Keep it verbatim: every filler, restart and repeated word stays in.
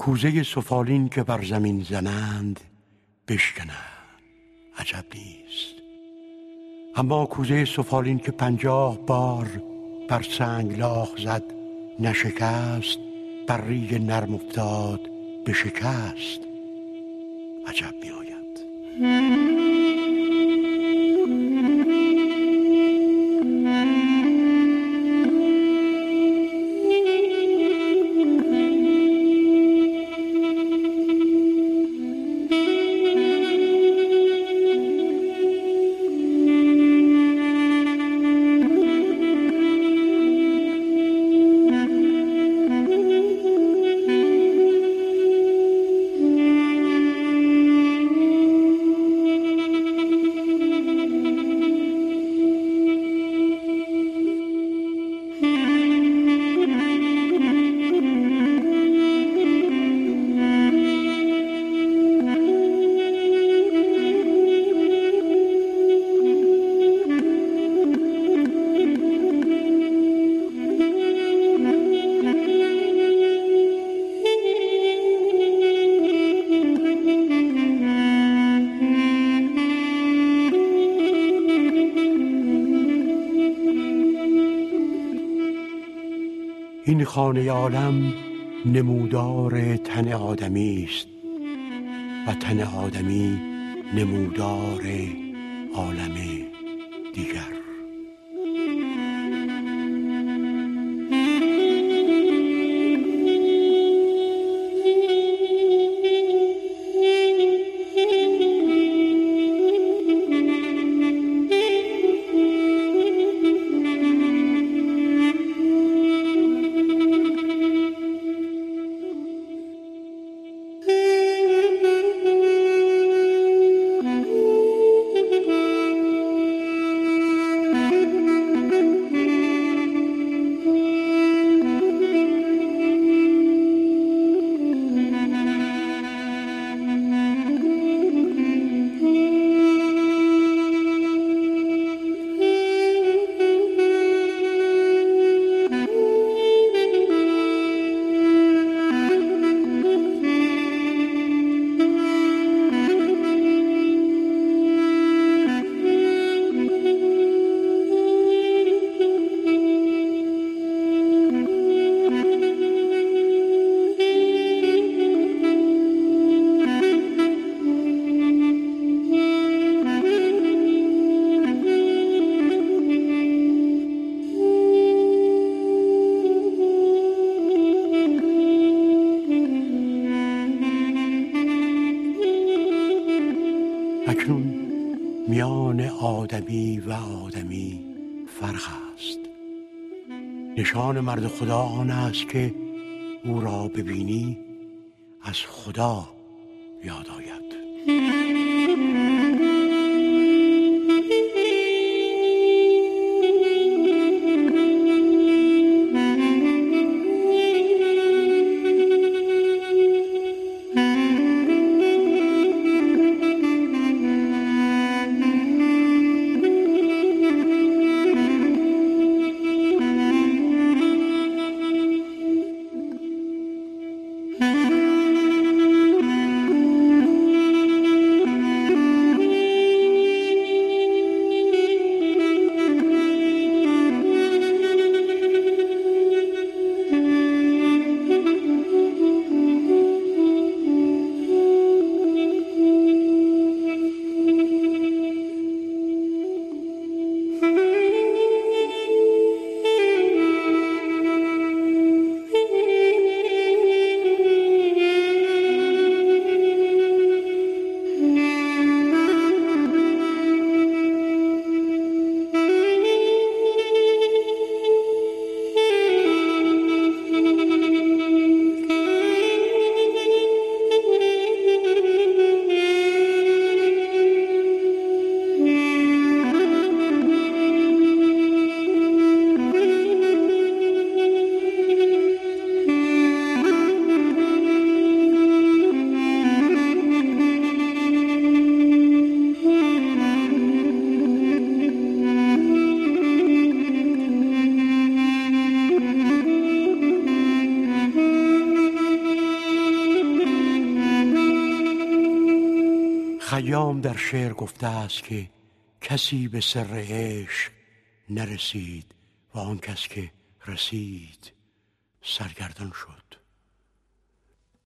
کوزه سفالین که بر زمین زنند بشکنند عجب نیست، اما کوزه سفالین که پنجاه بار بر سنگلاخ زد نشکست، بر ریگ نرم افتاد به شکست عجب می آید. این خانه عالم نمودار تن آدمی است و تن آدمی نمودار عالم دیگر. اکنون میان آدمی و آدمی فرق است. نشان مرد خدا آن است که او را ببینی از خدا یاد آید. خیام در شعر گفته است که کسی به سر عشق نرسید و آن کس که رسید سرگردان شد.